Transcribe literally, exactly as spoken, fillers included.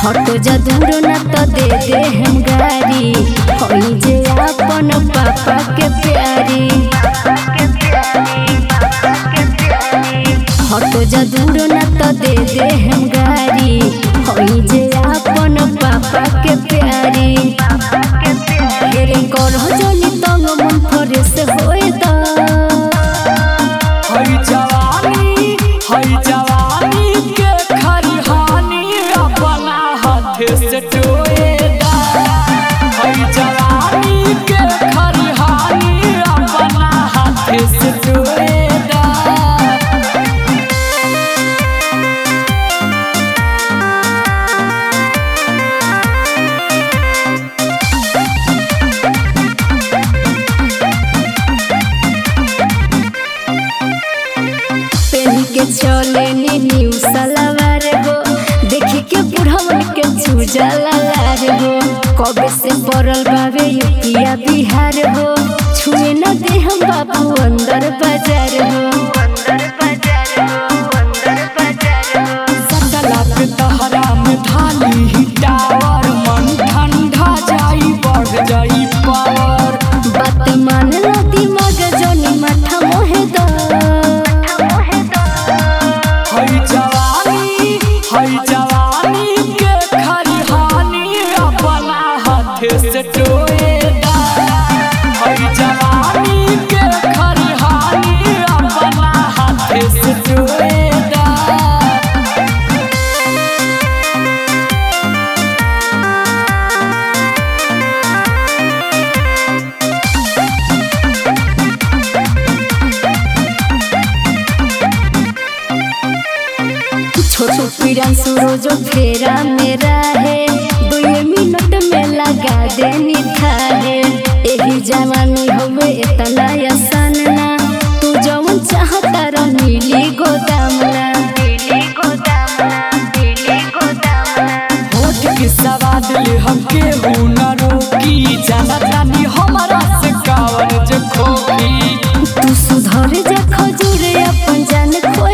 हट जा दूर न तो दे दे हम गारी होई जे अपन पापा के प्यारी। हट जा दूर न तो दे दे हम गारी होई जे अपन पापा के प्यारी। हेरे करह जनी तंग मन फरेस होए दा हई जवानी हई जवानी के खरिहानी अपना हाथ से टोए दा। हई जवानी के खरिहानी अपना हाथ से टोए दा। के चले नी न्यू सलवार हो देखी के बुढ़वन के चूजला लार हो। कबे से पड़ल बाबे यूपिया बिहार हो छुए न दे हम बाबू अंदर बाजार हो। सकला पे तहरा में ढाली ही टावर मन ठंडा जाई बढ़ जाई पावर। बात मान लो दिमाग जोनी माथा मोहे दा। हई जवानी हई जवानी के खरिहानी अपना हाथ से टोए दा। हई जवानी के खरिहानी अपना हाथ से टोए दा। छोटू पीड़न सूरजो फेरा मेरा है दो मिनट में लगा दे निठा है। एही जवानी होवे इतना आसान ना तू जवन चाहता रो मिली गोदाम ना। होठ के सवाद ले हमके हुनरों की जाना जानी हमारा से कावन जो खोखी। तू सुधर जा खजूर अपन जान खो